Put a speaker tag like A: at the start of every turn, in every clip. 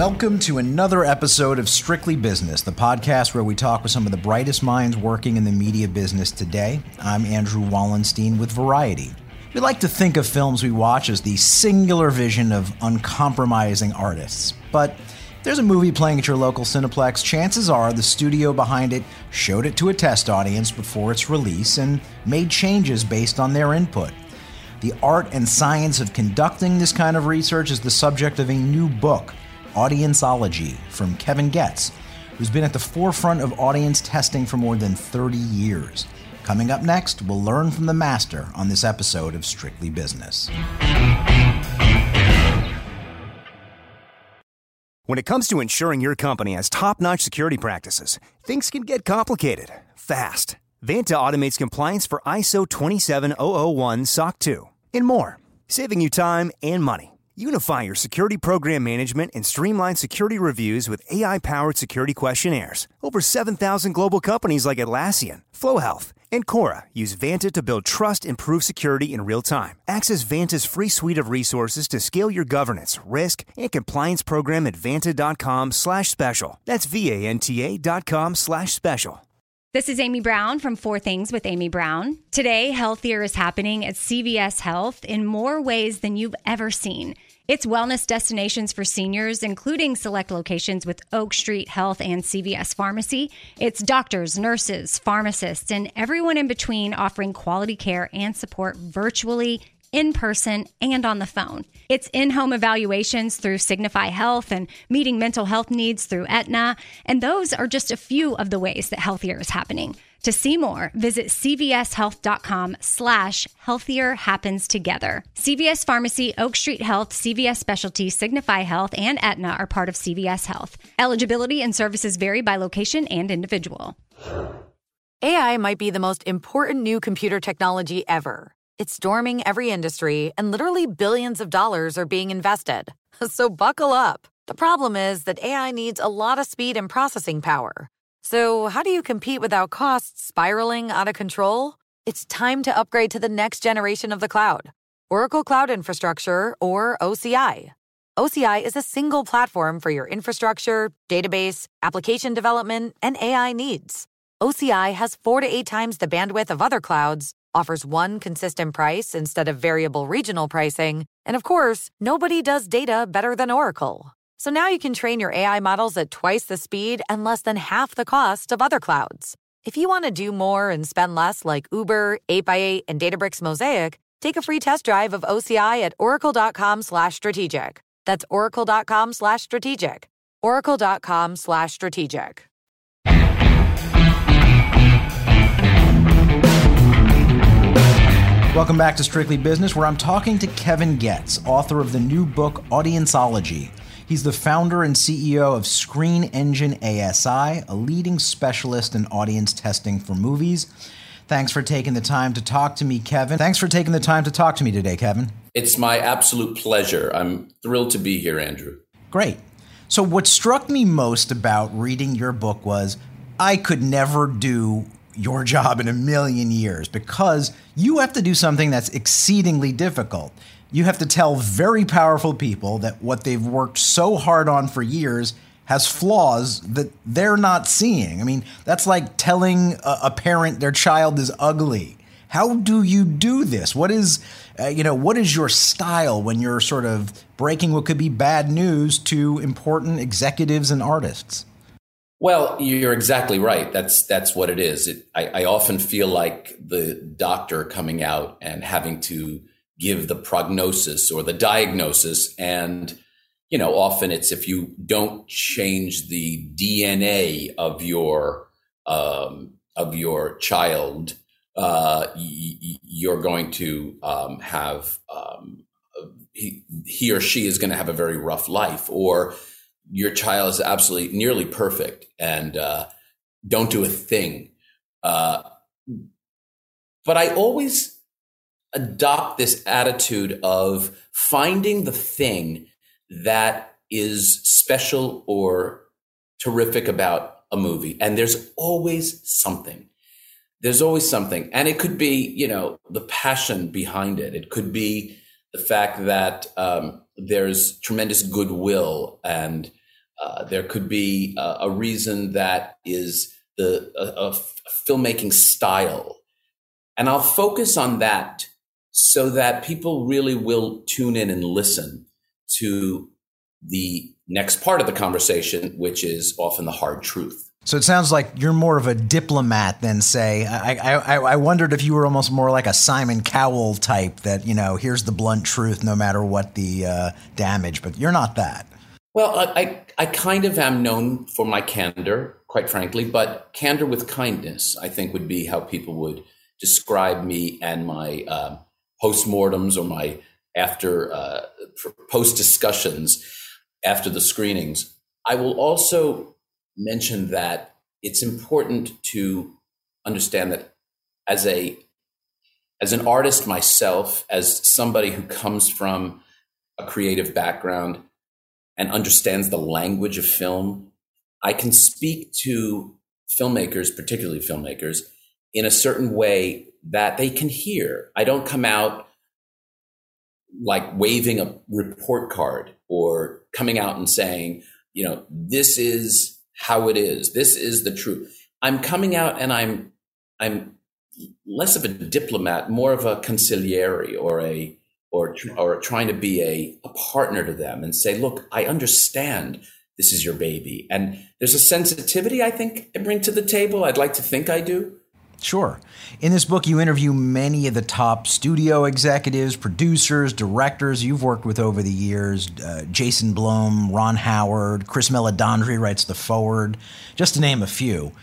A: Welcome to another episode of Strictly Business, the podcast where we talk with some of the brightest minds working in the media business today. I'm Andrew Wallenstein with Variety. We like to think of films we watch as the singular vision of uncompromising artists. But if there's a movie playing at your local Cineplex, chances are the studio behind it showed it to a test audience before its release and made changes based on their input. The art and science of conducting this kind of research is the subject of a new book, Audienceology, from Kevin Getz, who's been at the forefront of audience testing for more than 30 years. Coming up next, we'll learn from the master on this episode of Strictly Business.
B: When it comes to ensuring your company has top-notch security practices, things can get complicated fast. Vanta automates compliance for ISO 27001 SOC 2 and more, saving you time and money. Unify your security program management and streamline security reviews with AI-powered security questionnaires. Over 7,000 global companies like Atlassian, FlowHealth, and Cora use Vanta to build trust and prove security in real time. Access Vanta's free suite of resources to scale your governance, risk, and compliance program at vanta.com/special. That's VANTA.com/special.
C: This is Amy Brown from 4 Things with Amy Brown. Today, Healthier is happening at CVS Health in more ways than you've ever seen. It's wellness destinations for seniors, including select locations with Oak Street Health and CVS Pharmacy. It's doctors, nurses, pharmacists, and everyone in between offering quality care and support virtually, in person, and on the phone. It's in-home evaluations through Signify Health and meeting mental health needs through Aetna. And those are just a few of the ways that Healthier is happening. To see more, visit cvshealth.com/healthier happens together. CVS Pharmacy, Oak Street Health, CVS Specialty, Signify Health, and Aetna are part of CVS Health. Eligibility and services vary by location and individual.
D: AI might be the most important new computer technology ever. It's storming every industry, and literally billions of dollars are being invested. So buckle up. The problem is that AI needs a lot of speed and processing power. So how do you compete without costs spiraling out of control? It's time to upgrade to the next generation of the cloud, Oracle Cloud Infrastructure, or OCI. OCI is a single platform for your infrastructure, database, application development, and AI needs. OCI has 4 to 8 times the bandwidth of other clouds, offers one consistent price instead of variable regional pricing, and of course, nobody does data better than Oracle. So now you can train your AI models at twice the speed and less than half the cost of other clouds. If you want to do more and spend less like Uber, 8x8, and Databricks Mosaic, take a free test drive of OCI at oracle.com/strategic. That's oracle.com/strategic. oracle.com/strategic.
A: Welcome back to Strictly Business, where I'm talking to Kevin Getz, author of the new book, Audienceology. He's the founder and CEO of Screen Engine ASI, a leading specialist in audience testing for movies. Thanks for taking the time to talk to me, Kevin. Thanks for taking the time to talk to me today, Kevin.
E: It's my absolute pleasure. I'm thrilled to be here, Andrew.
A: Great. So what struck me most about reading your book was I could never do your job in a million years, because you have to do something that's exceedingly difficult. You have to tell very powerful people that what they've worked so hard on for years has flaws that they're not seeing. I mean, that's like telling a parent their child is ugly. How do you do this? What is your style when you're sort of breaking what could be bad news to important executives and artists?
E: Well, you're exactly right. That's what it is. I often feel like the doctor coming out and having to give the prognosis or the diagnosis. And, often it's if you don't change the DNA of your child, you're going to have, he or she is going to have a very rough life, or your child is absolutely nearly perfect and don't do a thing. But I always adopt this attitude of finding the thing that is special or terrific about a movie. And there's always something. And it could be, the passion behind it. It could be the fact that there's tremendous goodwill and There could be a reason that is a filmmaking style. And I'll focus on that so that people really will tune in and listen to the next part of the conversation, which is often the hard truth.
A: So it sounds like you're more of a diplomat than, say, I wondered if you were almost more like a Simon Cowell type that, here's the blunt truth no matter what the damage, but you're not that.
E: Well, I kind of am known for my candor, quite frankly, but candor with kindness, I think, would be how people would describe me and my postmortems or my post discussions after the screenings. I will also mention that it's important to understand that as an artist myself, as somebody who comes from a creative background and understands the language of film, I can speak to filmmakers, particularly filmmakers, in a certain way that they can hear. I don't come out like waving a report card or coming out and saying, this is how it is. This is the truth. I'm coming out and I'm less of a diplomat, more of a consigliere or trying to be a partner to them and say, look, I understand this is your baby. And there's a sensitivity I think I bring to the table. I'd like to think I do.
A: Sure. In this book, you interview many of the top studio executives, producers, directors you've worked with over the years. Jason Blum, Ron Howard, Chris Meledandri writes the foreword, just to name a few.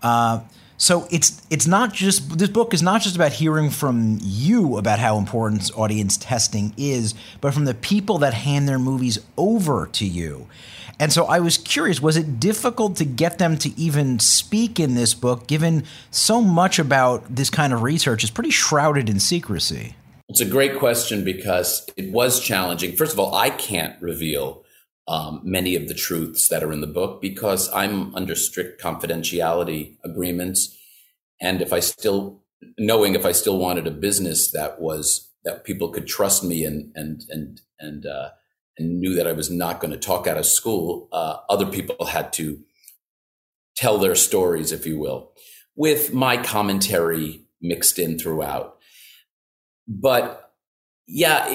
A: So it's not just, this book is not just about hearing from you about how important audience testing is, but from the people that hand their movies over to you. And so I was curious, was it difficult to get them to even speak in this book, given so much about this kind of research is pretty shrouded in secrecy?
E: It's a great question because it was challenging. First of all, I can't reveal many of the truths that are in the book because I'm under strict confidentiality agreements. And if I still wanted a business that people could trust me and knew that I was not going to talk out of school, other people had to tell their stories, if you will, with my commentary mixed in throughout. But yeah,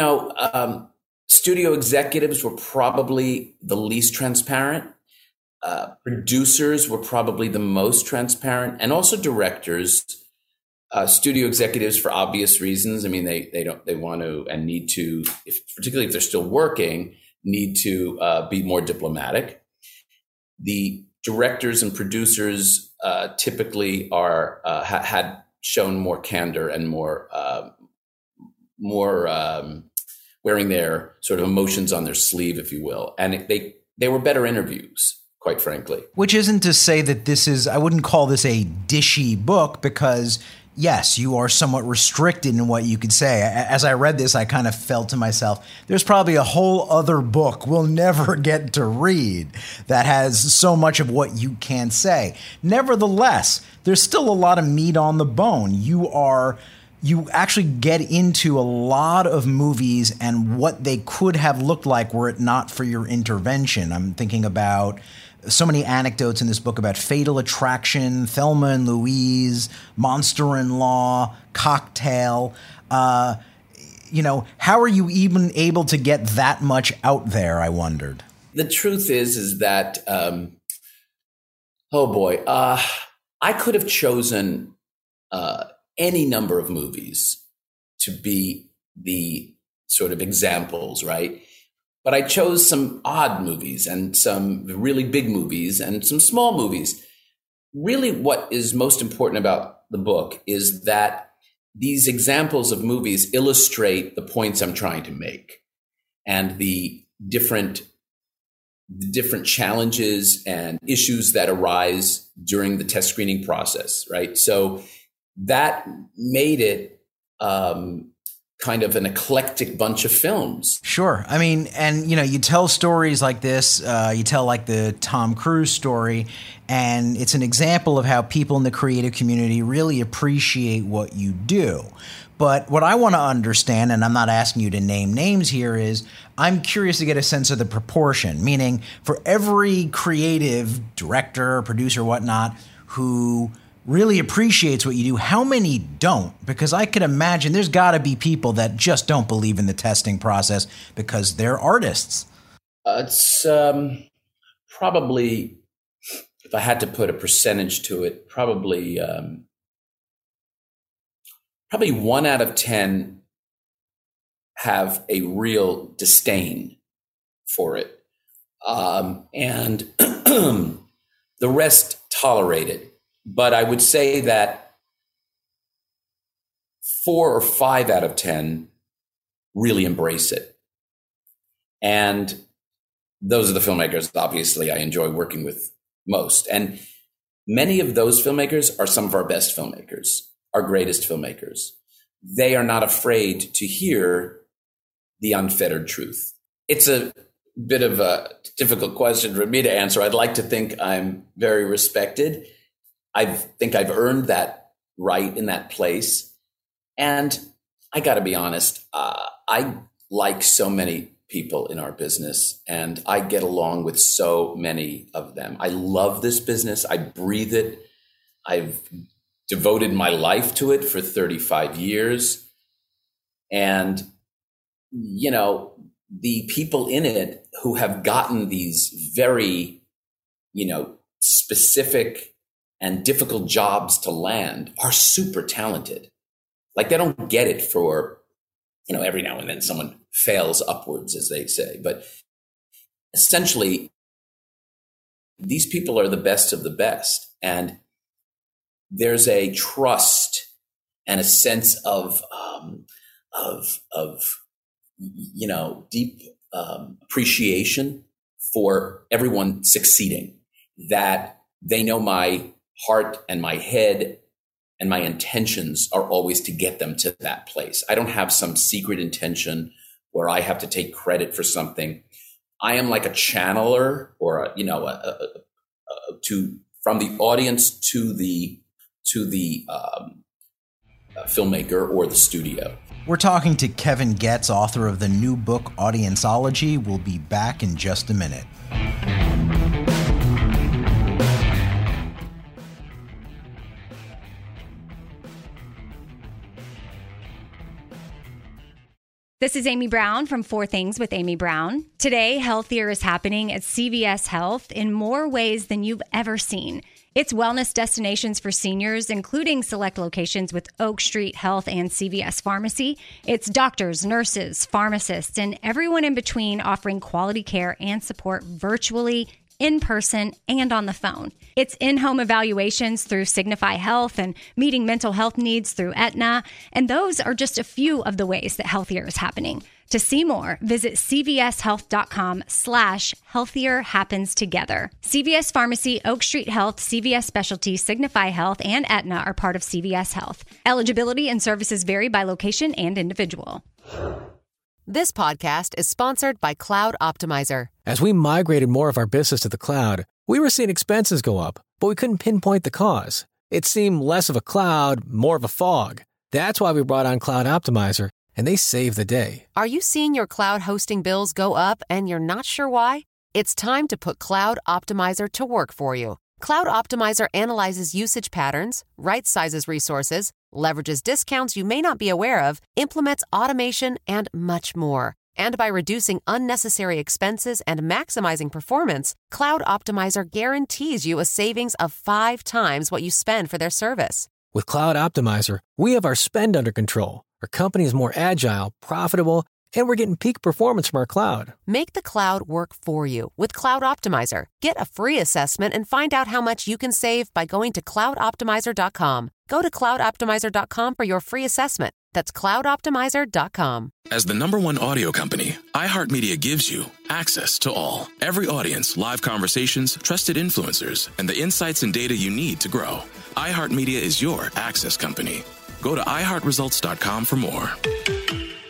E: studio executives were probably the least transparent. Producers were probably the most transparent, and also directors. Studio executives, for obvious reasons. I mean, they want to and need to, particularly if they're still working, need to be more diplomatic. The directors and producers typically are had shown more candor and more wearing their sort of emotions on their sleeve, if you will, and they were better interviews, quite frankly.
A: Which isn't to say that this is, I wouldn't call this a dishy book, because yes, you are somewhat restricted in what you could say. As I read this, I kind of felt to myself, there's probably a whole other book we'll never get to read that has so much of what you can't say. Nevertheless, there's still a lot of meat on the bone. You actually get into a lot of movies and what they could have looked like were it not for your intervention. I'm thinking about so many anecdotes in this book about Fatal Attraction, Thelma and Louise, Monster-in-Law, Cocktail. How are you even able to get that much out there, I wondered?
E: The truth is that, I could have chosen any number of movies to be the sort of examples, right? But I chose some odd movies and some really big movies and some small movies. Really, what is most important about the book is that these examples of movies illustrate the points I'm trying to make and the different challenges and issues that arise during the test screening process, right? So that made it kind of an eclectic bunch of films.
A: Sure. I mean, and you tell stories like this, you tell like the Tom Cruise story, and it's an example of how people in the creative community really appreciate what you do. But what I want to understand, and I'm not asking you to name names here, is I'm curious to get a sense of the proportion, meaning for every creative director, producer, whatnot, who really appreciates what you do, how many don't? Because I could imagine there's got to be people that just don't believe in the testing process because they're artists.
E: It's probably, if I had to put a percentage to it, probably 1 out of 10 have a real disdain for it. And the rest tolerate it. But I would say that 4 or 5 out of 10 really embrace it. And those are the filmmakers, obviously, I enjoy working with most. And many of those filmmakers are some of our best filmmakers, our greatest filmmakers. They are not afraid to hear the unfettered truth. It's a bit of a difficult question for me to answer. I'd like to think I'm very respected. I think I've earned that right in that place. And I got to be honest, I like so many people in our business, and I get along with so many of them. I love this business. I breathe it. I've devoted my life to it for 35 years. And, the people in it who have gotten these very, specific and difficult jobs to land are super talented. Like, they don't get it for, every now and then someone fails upwards, as they say. But essentially, these people are the best of the best. And there's a trust and a sense of deep appreciation for everyone succeeding, that they know my heart and my head and my intentions are always to get them to that place. I don't have some secret intention where I have to take credit for something. I am like a channeler, or from the audience to the filmmaker or the studio.
A: We're talking to Kevin Getz, author of the new book, Audienceology. We'll be back in just a minute.
C: This is Amy Brown from 4 Things with Amy Brown. Today, healthier is happening at CVS Health in more ways than you've ever seen. It's wellness destinations for seniors, including select locations with Oak Street Health and CVS Pharmacy. It's doctors, nurses, pharmacists, and everyone in between offering quality care and support virtually, in person, and on the phone. It's in-home evaluations through Signify Health and meeting mental health needs through Aetna. And those are just a few of the ways that healthier is happening. To see more, visit cvshealth.com/healthier happens together. CVS Pharmacy, Oak Street Health, CVS Specialty, Signify Health, and Aetna are part of CVS Health. Eligibility and services vary by location and individual.
F: This podcast is sponsored by Cloud Optimizer.
G: As we migrated more of our business to the cloud, we were seeing expenses go up, but we couldn't pinpoint the cause. It seemed less of a cloud, more of a fog. That's why we brought on Cloud Optimizer, and they saved the day.
F: Are you seeing your cloud hosting bills go up and you're not sure why? It's time to put Cloud Optimizer to work for you. Cloud Optimizer analyzes usage patterns, right-sizes resources, leverages discounts you may not be aware of, implements automation, and much more. And by reducing unnecessary expenses and maximizing performance, Cloud Optimizer guarantees you a savings of 5 times what you spend for their service.
G: With Cloud Optimizer, we have our spend under control. Our company is more agile, profitable, and we're getting peak performance from our cloud.
F: Make the cloud work for you with Cloud Optimizer. Get a free assessment and find out how much you can save by going to cloudoptimizer.com. Go to cloudoptimizer.com for your free assessment. That's cloudoptimizer.com.
H: As the #1 audio company, iHeartMedia gives you access to all. Every audience, live conversations, trusted influencers, and the insights and data you need to grow. iHeartMedia is your access company. Go to iHeartResults.com for more.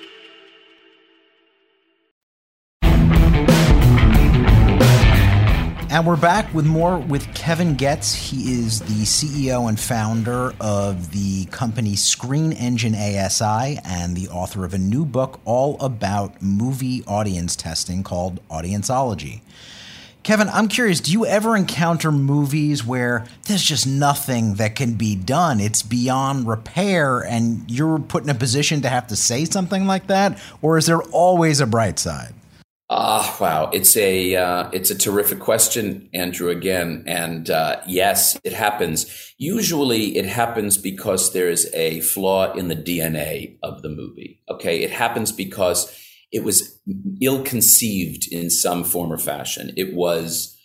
A: And we're back with more with Kevin Getz. He is the CEO and founder of the company Screen Engine ASI and the author of a new book all about movie audience testing called Audienceology. Kevin, I'm curious, do you ever encounter movies where there's just nothing that can be done? It's beyond repair and you're put in a position to have to say something like that? Or is there always a bright side?
E: Wow. It's a terrific question, Andrew, again. And yes, it happens. Usually it happens because there's a flaw in the DNA of the movie. Okay. It happens because it was ill-conceived in some form or fashion. It was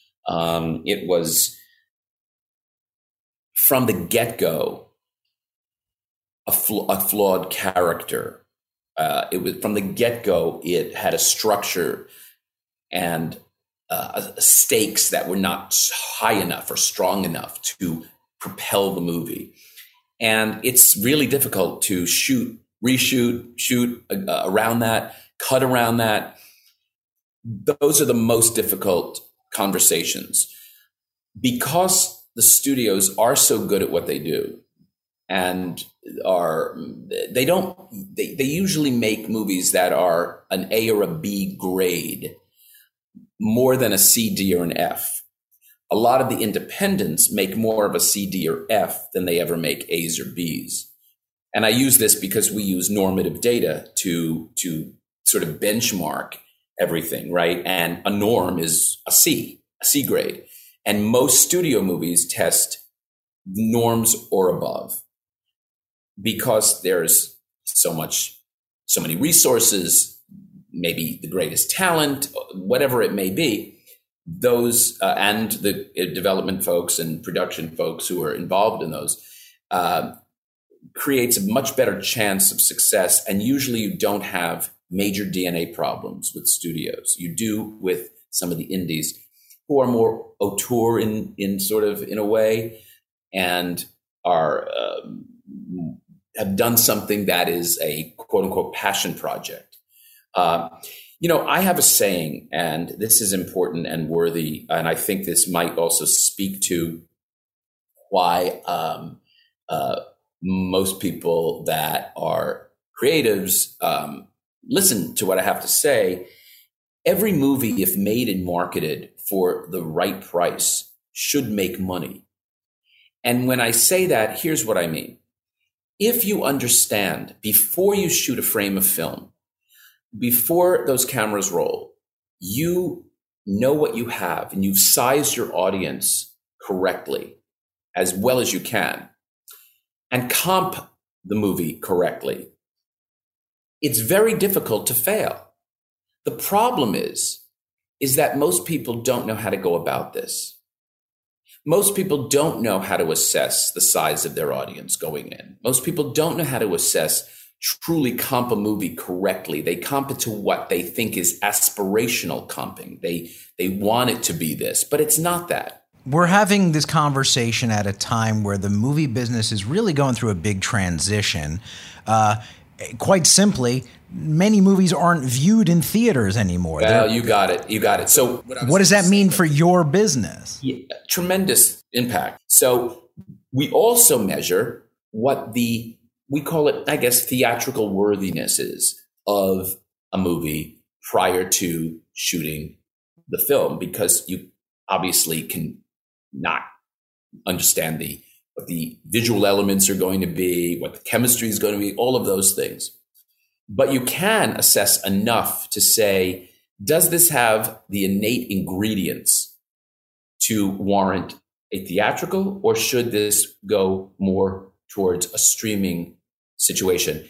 E: from the get-go a flawed character. It was from the get-go. It had a structure and stakes that were not high enough or strong enough to propel the movie. And it's really difficult to shoot around that, cut around that. Those are the most difficult conversations because the studios are so good at what they do and they usually make movies that are an A or a B grade more than a C, D, or an F. A lot of the independents make more of a C, D, or F than they ever make A's or B's. And I use this because we use normative data to sort of benchmark everything, right? And a norm is a C grade. And most studio movies test norms or above because there's so many resources, maybe the greatest talent, whatever it may be, those and the development folks and production folks who are involved in those creates a much better chance of success. And usually you don't have major DNA problems with studios. You do with some of the indies who are more auteur in a way and are have done something that is a quote unquote passion project. I have a saying, and this is important and worthy, and I think this might also speak to why most people that are creatives listen to what I have to say. Every movie, if made and marketed for the right price, should make money. And when I say that, here's what I mean. If you understand before you shoot a frame of film, before those cameras roll, you know what you have and you've sized your audience correctly as well as you can and comp the movie correctly, it's very difficult to fail. The problem is that most people don't know how to go about this. Most people don't know how to assess the size of their audience going in. Most people don't know how to truly comp a movie correctly. They comp it to what they think is aspirational comping. They want it to be this, but it's not that.
A: We're having this conversation at a time where the movie business is really going through a big transition. Quite simply, many movies aren't viewed in theaters anymore.
E: Well, you got it. So
A: what does that mean for your business?
E: Yeah, tremendous impact. So we also measure what we call it, I guess, theatrical worthiness is of a movie prior to shooting the film, because you obviously can not understand what the visual elements are going to be, what the chemistry is going to be, all of those things. But you can assess enough to say, does this have the innate ingredients to warrant a theatrical, or should this go more towards a streaming situation?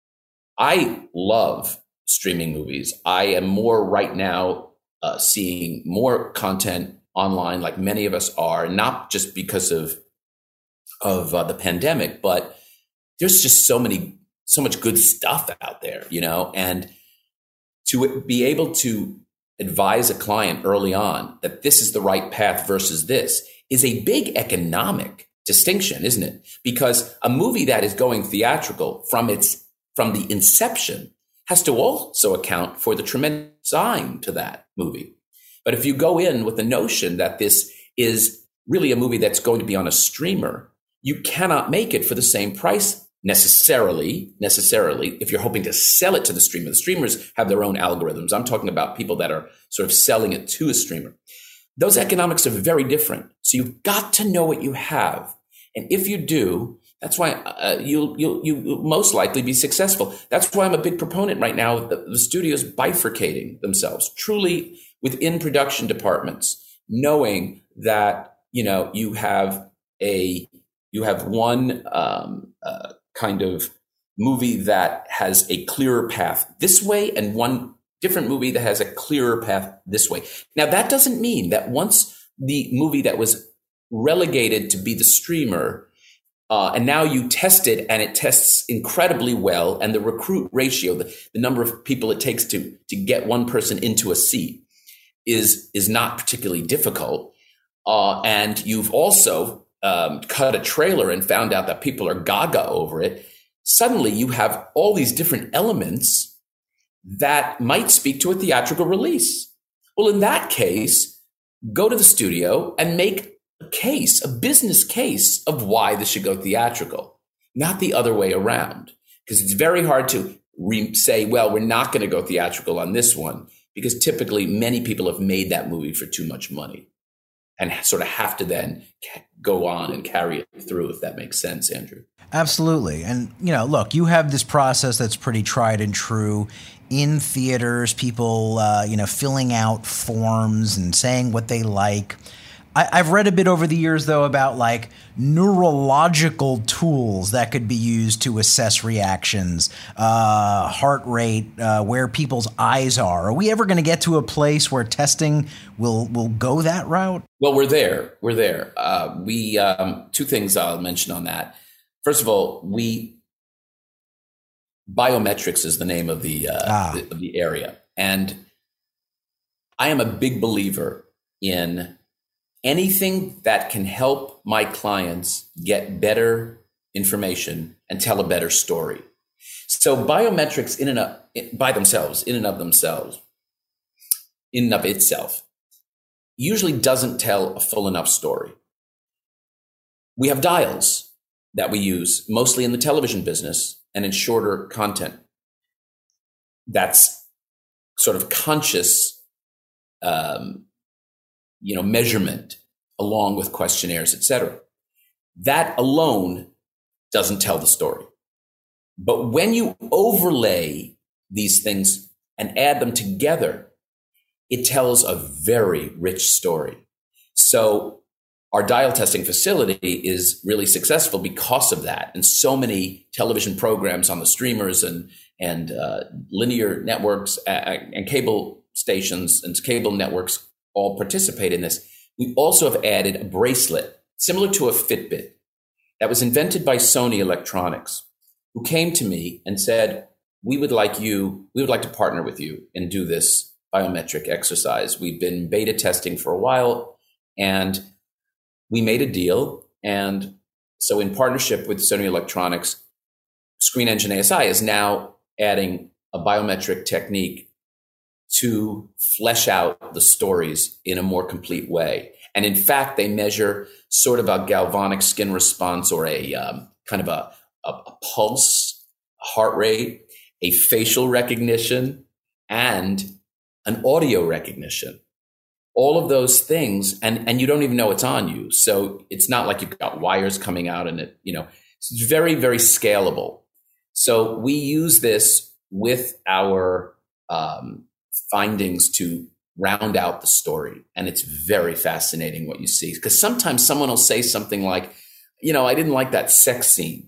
E: I love streaming movies. I am more right now seeing more content online, like many of us are, not just because of the pandemic, but there's just so much good stuff out there, and to be able to advise a client early on that this is the right path versus this is a big economic distinction, isn't it? Because a movie that is going theatrical from the inception has to also account for the tremendous design to that movie. But if you go in with the notion that this is really a movie that's going to be on a streamer, you cannot make it for the same price necessarily, if you're hoping to sell it to the streamer. The streamers have their own algorithms. I'm talking about people that are sort of selling it to a streamer. Those economics are very different. So you've got to know what you have. And if you do, that's why you'll most likely be successful. That's why I'm a big proponent right now of the studios bifurcating themselves, truly within production departments, knowing that, you have one kind of movie that has a clearer path this way and one different movie that has a clearer path this way. Now, that doesn't mean that once the movie that was relegated to be the streamer, and now you test it and it tests incredibly well, and the recruit ratio, the number of people it takes to get one person into a seat is not particularly difficult. And you've also cut a trailer and found out that people are gaga over it. Suddenly you have all these different elements that might speak to a theatrical release. Well, in that case, go to the studio and make a business case of why this should go theatrical, not the other way around. Because it's very hard to say, well, we're not going to go theatrical on this one, because typically many people have made that movie for too much money and sort of have to then go on and carry it through, if that makes sense, Andrew.
A: Absolutely. And, look, you have this process that's pretty tried and true in theaters, people, filling out forms and saying what they like. I've read a bit over the years, though, about like neurological tools that could be used to assess reactions, heart rate, where people's eyes are. Are we ever going to get to a place where testing will go that route? Well,
E: we're there. We two things I'll mention on that. First of all, biometrics is the name of the area, and I am a big believer in anything that can help my clients get better information and tell a better story. So biometrics in and of itself, usually doesn't tell a full enough story. We have dials that we use mostly in the television business and in shorter content. That's sort of conscious measurement along with questionnaires, et cetera. That alone doesn't tell the story. But when you overlay these things and add them together, it tells a very rich story. So our dial testing facility is really successful because of that. And so many television programs on the streamers and linear networks and cable stations and cable networks all participate in this. We also have added a bracelet similar to a Fitbit that was invented by Sony Electronics, who came to me and said, we would like to partner with you and do this biometric exercise. We've been beta testing for a while and we made a deal. And so in partnership with Sony Electronics, Screen Engine ASI is now adding a biometric technique to flesh out the stories in a more complete way. And in fact, they measure sort of a galvanic skin response or a kind of a pulse, a heart rate, a facial recognition, and an audio recognition. All of those things, and you don't even know it's on you. So it's not like you've got wires coming out and it's very, very scalable. So we use this with our findings to round out the story. And it's very fascinating what you see. Because sometimes someone will say something like, I didn't like that sex scene.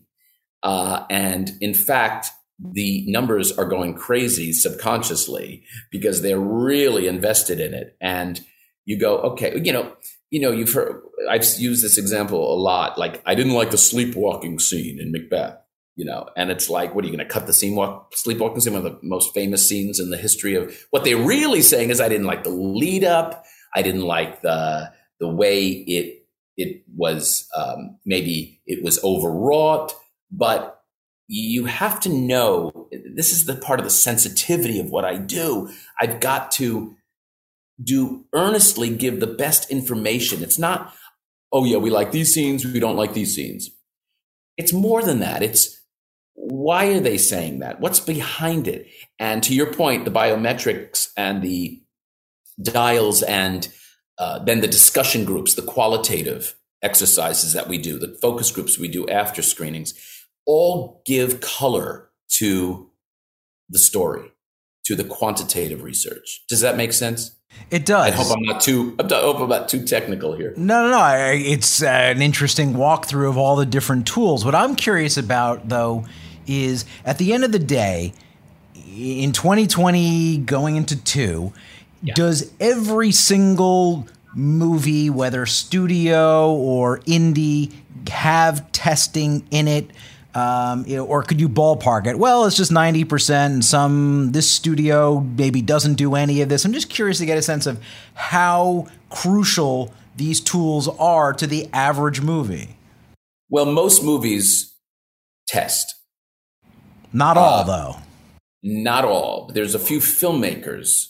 E: And in fact, the numbers are going crazy subconsciously because they're really invested in it. And you go, okay, you've heard, I've used this example a lot. Like, I didn't like the sleepwalking scene in Macbeth. And it's like, what are you going to cut the sleepwalking scene, one of the most famous scenes in the history of what they're really saying is I didn't like the lead up. I didn't like the way it was, maybe it was overwrought, but you have to know, this is the part of the sensitivity of what I do. I've got to do earnestly give the best information. It's not, oh yeah, we like these scenes, we don't like these scenes. It's more than that. It's why are they saying that? What's behind it? And to your point, the biometrics and the dials and then the discussion groups, the qualitative exercises that we do, the focus groups we do after screenings, all give color to the story, to the quantitative research. Does that make sense?
A: It does.
E: I hope I'm not too technical here.
A: No. It's an interesting walkthrough of all the different tools. What I'm curious about, though, is at the end of the day, in 2020 going into 2, does every single movie, whether studio or indie, have testing in it? Or could you ballpark it? Well, it's just 90%, and this studio maybe doesn't do any of this. I'm just curious to get a sense of how crucial these tools are to the average movie.
E: Well, most movies test.
A: Not all, though.
E: Not all. There's a few filmmakers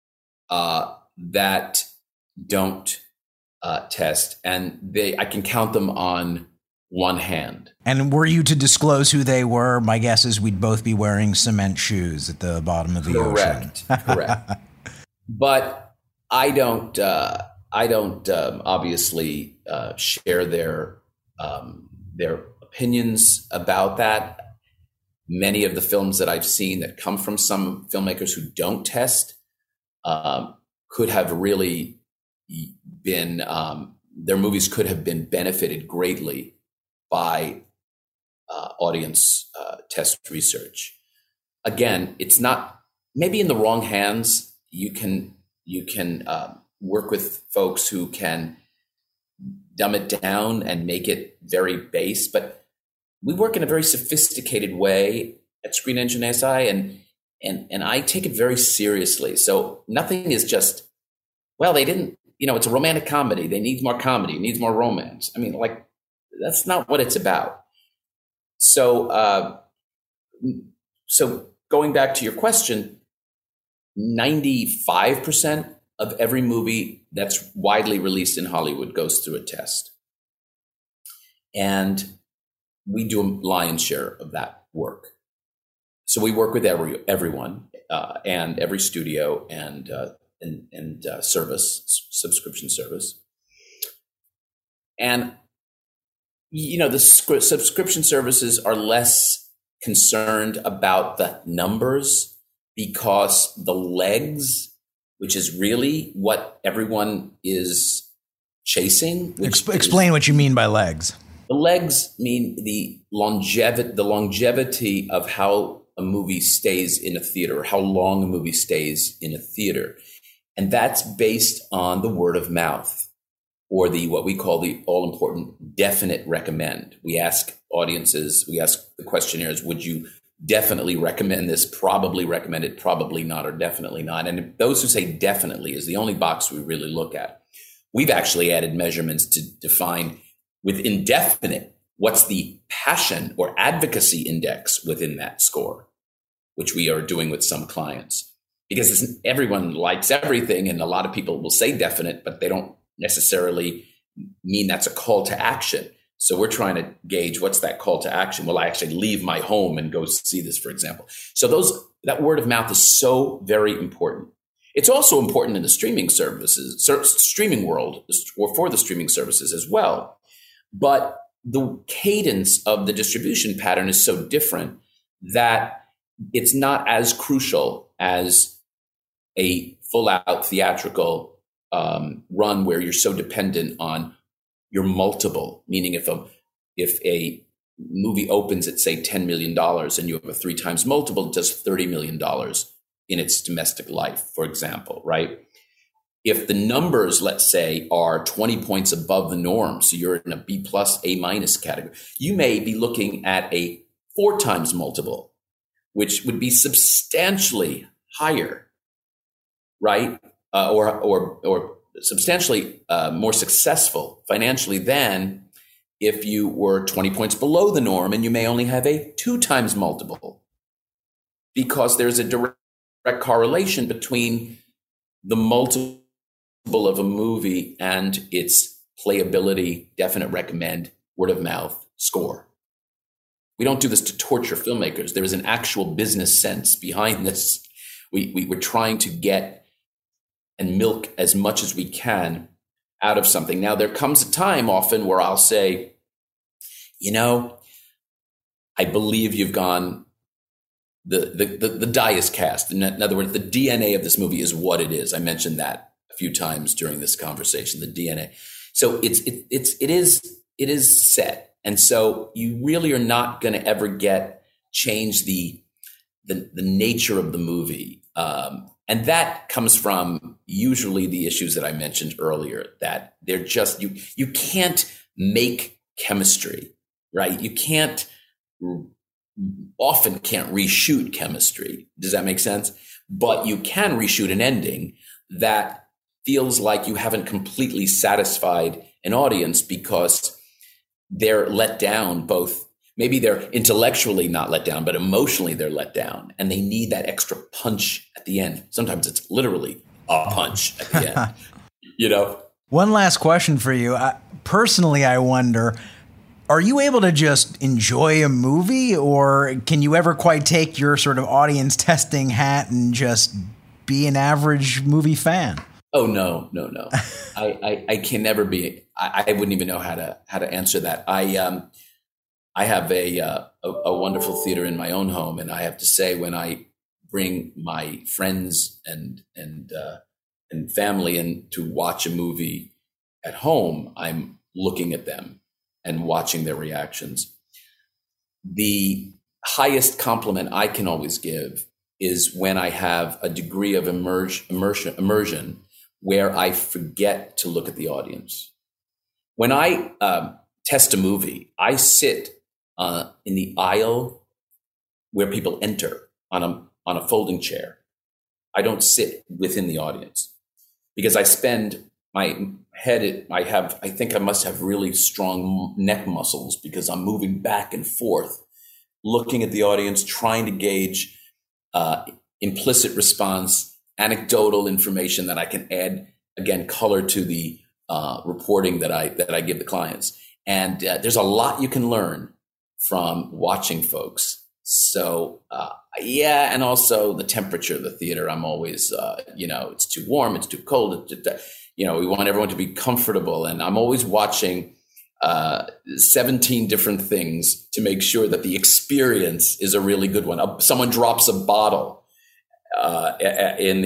E: that don't test, and I can count them on one hand.
A: And were you to disclose who they were, my guess is we'd both be wearing cement shoes at the bottom of the ocean.
E: Correct. But I don't obviously share their opinions about that. Many of the films that I've seen that come from some filmmakers who don't test could have really been their movies could have been benefited greatly by audience test research. Again, it's not maybe in the wrong hands. You can work with folks who can dumb it down and make it very base, but we work in a very sophisticated way at Screen Engine SI, and I take it very seriously. So nothing is just, well, they didn't, it's a romantic comedy. They need more comedy, it needs more romance. I mean, that's not what it's about. So, going back to your question, 95% of every movie that's widely released in Hollywood goes through a test. And we do a lion's share of that work. So we work with everyone and every studio and subscription service. And the subscription services are less concerned about the numbers because the legs, which is really what everyone is chasing.
A: Explain what you mean by legs.
E: The legs mean the longevity of how a movie stays in a theater, or how long a movie stays in a theater. And that's based on the word of mouth, or what we call the all-important definite recommend. We ask the questionnaires, would you definitely recommend this, probably recommend it, probably not, or definitely not? And those who say definitely is the only box we really look at. We've actually added measurements to define with indefinite what's the passion or advocacy index within that score, which we are doing with some clients. Because everyone likes everything, and a lot of people will say definite, but they don't necessarily mean that's a call to action. So we're trying to gauge what's that call to action. Will I actually leave my home and go see this, for example? So that word of mouth is so very important. It's also important in the streaming world, or for the streaming services as well. But the cadence of the distribution pattern is so different that it's not as crucial as a full-out theatrical run where you're so dependent on your multiple. Meaning, if a movie opens at, say, $10 million and you have a 3 times multiple, it does $30 million in its domestic life, for example, right? If the numbers, let's say, are 20 points above the norm, so you're in a B+, A- category, you may be looking at a 4 times multiple, which would be substantially higher, right? Or substantially more successful financially than if you were 20 points below the norm and you may only have a 2 times multiple, because there's a direct correlation between the multiple of a movie and its playability, definite recommend, word of mouth, score. We don't do this to torture filmmakers. There is an actual business sense behind this. We're trying to get and milk as much as we can out of something. Now, there comes a time often where I'll say, I believe you've gone, the die is cast. In other words, the DNA of this movie is what it is. I mentioned that a few times during this conversation, the DNA. So it is set. And so you really are not going to ever change the nature of the movie. And that comes from usually the issues that I mentioned earlier, that they're just, you can't make chemistry, right? You often can't reshoot chemistry. Does that make sense? But you can reshoot an ending that feels like you haven't completely satisfied an audience because they're let down both. Maybe they're intellectually not let down, but emotionally they're let down, and they need that extra punch at the end. Sometimes it's literally a punch at the end,
A: One last question for you. Personally, I wonder, are you able to just enjoy a movie, or can you ever quite take your sort of audience testing hat and just be an average movie fan?
E: Oh, no. I can never be. I wouldn't even know how to answer that. I have a wonderful theater in my own home, and I have to say, when I bring my friends and family in to watch a movie at home, I'm looking at them and watching their reactions. The highest compliment I can always give is when I have a degree of immersion where I forget to look at the audience. When I test a movie, I sit in the aisle where people enter on a folding chair. I don't sit within the audience because I spend my head. I think I must have really strong neck muscles because I'm moving back and forth, looking at the audience, trying to gauge implicit response, anecdotal information that I can add, again, color to the reporting that I give the clients. And there's a lot you can learn from watching folks. So, and also the temperature of the theater. I'm always, it's too warm, it's too cold. We want everyone to be comfortable. And I'm always watching 17 different things to make sure that the experience is a really good one. Someone drops a bottle in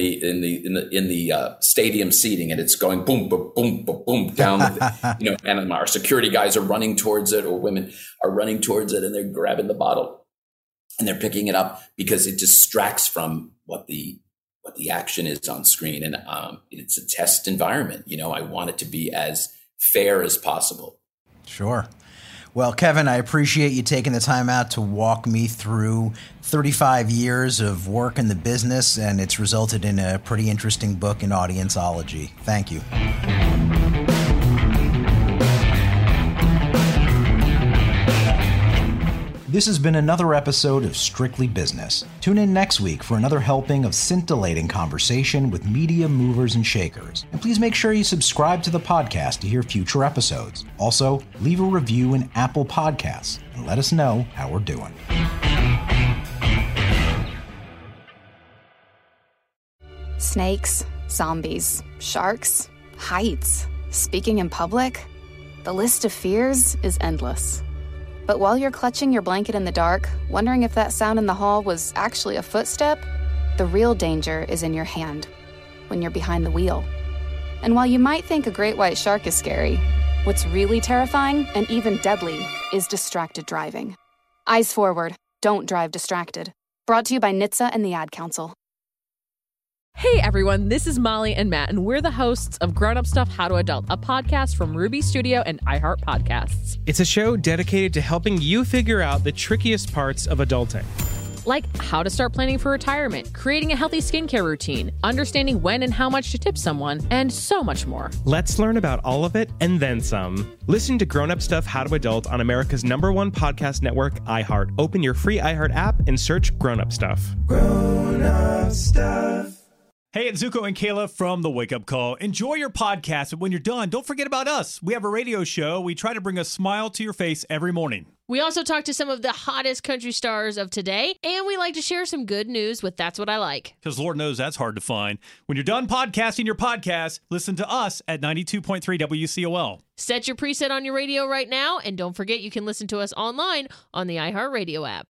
E: the stadium seating, and it's going boom, boom, boom, boom, boom down. And our security guys are running towards it, or women are running towards it, and they're grabbing the bottle and they're picking it up because it distracts from what the action is on screen. And it's a test environment. I want it to be as fair as possible.
A: Sure. Well, Kevin, I appreciate you taking the time out to walk me through 35 years of work in the business, and it's resulted in a pretty interesting book in audienceology. Thank you. This has been another episode of Strictly Business. Tune in next week for another helping of scintillating conversation with media movers and shakers. And please make sure you subscribe to the podcast to hear future episodes. Also, leave a review in Apple Podcasts and let us know how we're doing.
I: Snakes, zombies, sharks, heights, speaking in public. The list of fears is endless. But while you're clutching your blanket in the dark, wondering if that sound in the hall was actually a footstep, the real danger is in your hand, when you're behind the wheel. And while you might think a great white shark is scary, what's really terrifying and even deadly is distracted driving. Eyes forward, don't drive distracted. Brought to you by NHTSA and the Ad Council.
J: Hey everyone, this is Molly and Matt, and we're the hosts of Grown Up Stuff How to Adult, a podcast from Ruby Studio and iHeart Podcasts.
K: It's a show dedicated to helping you figure out the trickiest parts of adulting.
J: Like how to start planning for retirement, creating a healthy skincare routine, understanding when and how much to tip someone, and so much more.
K: Let's learn about all of it and then some. Listen to Grown Up Stuff How to Adult on America's #1 podcast network, iHeart. Open your free iHeart app and search Grown Up Stuff.
L: Grown Up Stuff. Hey, it's Zuko and Kayla from The Wake Up Call. Enjoy your podcast, but when you're done, don't forget about us. We have a radio show. We try to bring a smile to your face every morning.
J: We also talk to some of the hottest country stars of today, and we like to share some good news with That's What I Like.
L: Because Lord knows that's hard to find. When you're done podcasting your podcast, listen to us at 92.3 WCOL.
J: Set your preset on your radio right now, and don't forget you can listen to us online on the iHeartRadio app.